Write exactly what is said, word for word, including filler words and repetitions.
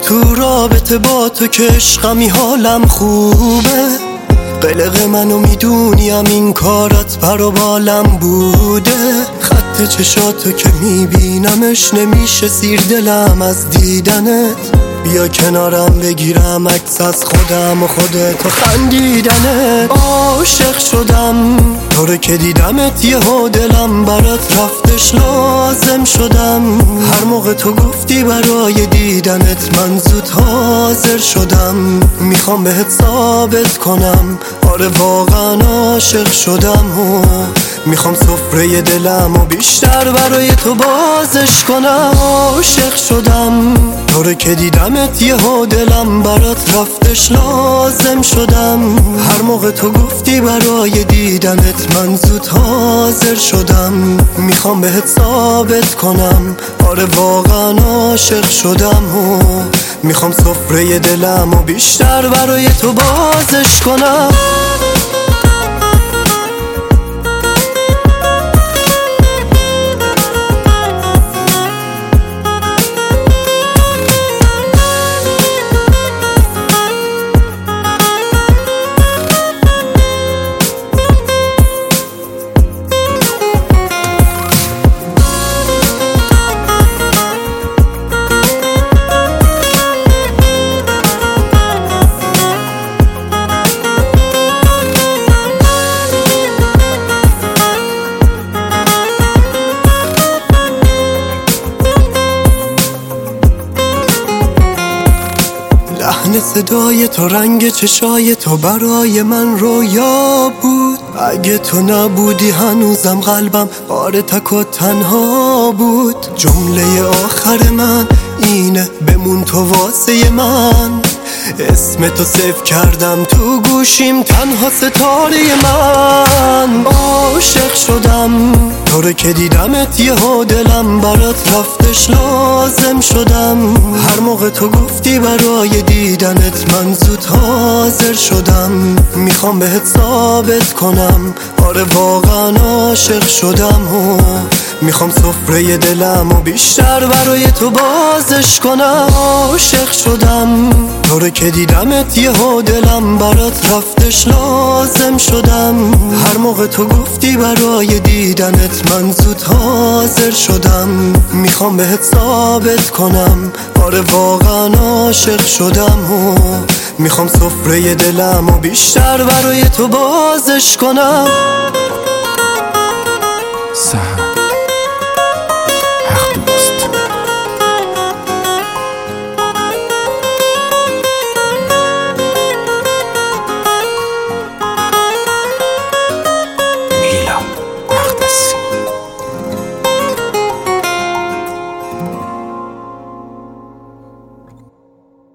تو رابطه با تو که عشقمی حالم خوبه. قلق منو میدونیم این کارت پر و بالم بوده. خط چشاتو که میبینمش نمیشه سیر دلم از دیدنت. بیا کنارم بگیرم عکس از خودم و خودت و خندیدنت. عاشق شدم تو رو که دیدمت یهو دلم برات رفتش لازم شدم. هر موقع تو گفتی برای دیدنت من زود حاضر شدم. میخوام بهت ثابت کنم آره واقعا عاشق شدم و میخوام سفره دلم و بیشتر برای تو بازش کنم. عاشق شدم تو رو که دیدمت یهو دلم برات رفتش لازم شدم. هر موقع تو گفتی برای دیدنت من زود حاضر شدم. میخوام بهت ثابت کنم آره واقعا عاشق شدم و میخوام سفره دلم و بیشتر برای تو بازش کنم. لحن صدای تو رنگ چشای تو برای من رویا بود. اگه تو نبودی هنوزم قلبم آره تک و تنها بود. جمله آخر من اینه بمون تو واسه من. اسم تو سیف کردم تو گوشیم تنها ستاره من. عاشق شدم تو رو که دیدمت یهو دلم برات رفتش لازم شدم. هر موقع تو گفتی برای دیدنت من زود حاضر شدم. میخوام بهت ثابت کنم آره واقعا عاشق شدم و میخوام سفره دلم و بیشتر برای تو بازش کنم. عاشق شدم تو رو که دیدمت یهو دلم برات رفتش لازم شدم. هر موقع تو گفتی برای دیدنت من زود حاضر شدم. میخوام بهت ثابت کنم آره واقعا عاشق شدم و میخوام سفره دلم و بیشتر برای تو بازش کنم.